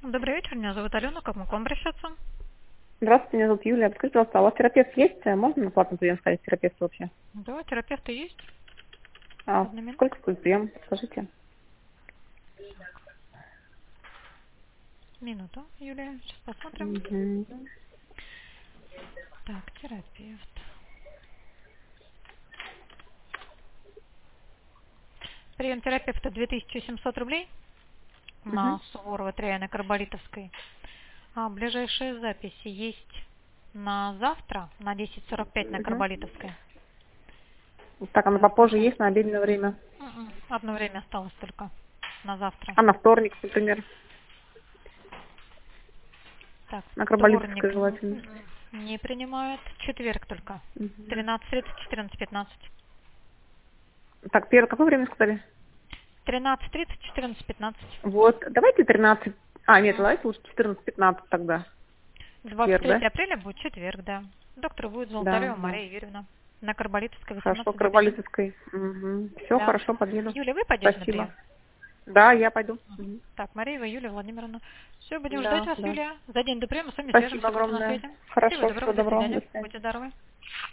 Добрый вечер, меня зовут Алена, как могу к вам обращаться? Здравствуйте, меня зовут Юлия. Скажите, пожалуйста, а у вас терапевт есть? Можно на платный прием сходить к терапевту вообще? Да, терапевты есть. А Одну минуту. сколько стоит прием? Скажите. Минуту, Юлия, сейчас посмотрим. Мгм. Так, терапевт. Прием терапевта 2700 рублей на Мгм. Суворова 3 на Карболитовской. А ближайшие записи есть на завтра на 10:45 на Мгм. Карболитовской. Так, она Так, попозже есть на обеденное время? одно время осталось только на завтра. А на вторник, например? Так, На вторник Карболитовской желательно. не принимают. Четверг только. Мгм. 13:30, 14:15. Так, первое, какое время сказали? 13:30, 14:15. Вот, давайте 13. А, нет, давайте лучше 14-15 тогда. Четверг, 23 да? апреля будет четверг, да. Доктор будет Да, Золотарева да. Мария Юрьевна. На Карболитовской Хорошо, 18 дробь 1. Карболитовской. Все, Да. хорошо, подъеду. Юля, вы пойдете на Спасибо. прием? Да, я пойду. Мгм. Так, Мареева Юлия Владимировна. Все, будем ждать Да, вас, да. Юлия. За день до приема с вами Спасибо свяжемся, будьте на огромное. связи. Всего Хорошо, доброго, всего до доброго. До свидания. свидания. Будьте здоровы.